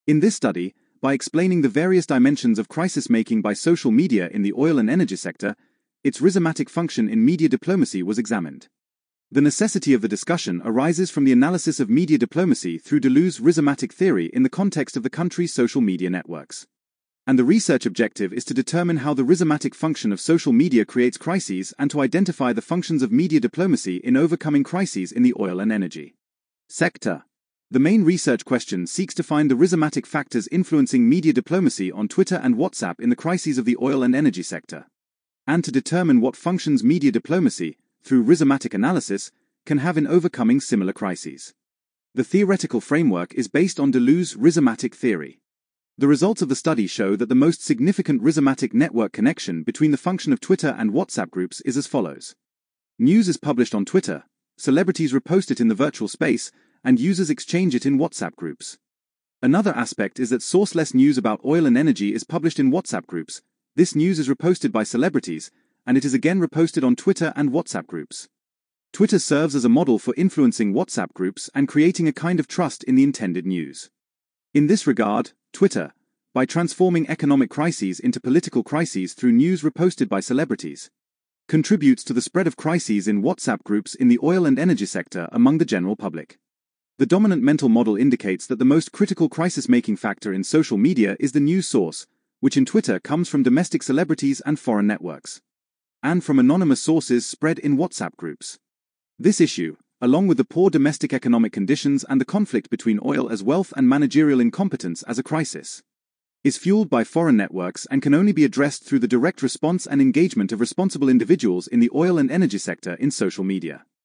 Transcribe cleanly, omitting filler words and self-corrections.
In this study, by explaining the various dimensions of crisis making by social media in the oil and energy sector, its rhizomatic function in media diplomacy was examined. The necessity of the discussion arises from the analysis of media diplomacy through Deleuze's rhizomatic theory in the context of the country's social media networks. And the research objective is to determine how the rhizomatic function of social media creates crises and to identify the functions of media diplomacy in overcoming crises in the oil and energy sector. The main research question seeks to find the rhizomatic factors influencing media diplomacy on Twitter and WhatsApp in the crises of the oil and energy sector, and to determine what functions media diplomacy, through rhizomatic analysis, can have in overcoming similar crises. The theoretical framework is based on Deleuze's rhizomatic theory. The results of the study show that the most significant rhizomatic network connection between the function of Twitter and WhatsApp groups is as follows. News is published on Twitter, celebrities repost it in the virtual space, and users exchange it in WhatsApp groups. Another aspect is that sourceless news about oil and energy is published in WhatsApp groups. This news is reposted by celebrities, and it is again reposted on Twitter and WhatsApp groups. Twitter serves as a model for influencing WhatsApp groups and creating a kind of trust in the intended news. In this regard, Twitter, by transforming economic crises into political crises through news reposted by celebrities, contributes to the spread of crises in WhatsApp groups in the oil and energy sector among the general public. The dominant mental model indicates that the most critical crisis-making factor in social media is the news source, which in Twitter comes from domestic celebrities and foreign networks, and from anonymous sources spread in WhatsApp groups. This issue, along with the poor domestic economic conditions and the conflict between oil as wealth and managerial incompetence as a crisis, is fueled by foreign networks and can only be addressed through the direct response and engagement of responsible individuals in the oil and energy sector in social media.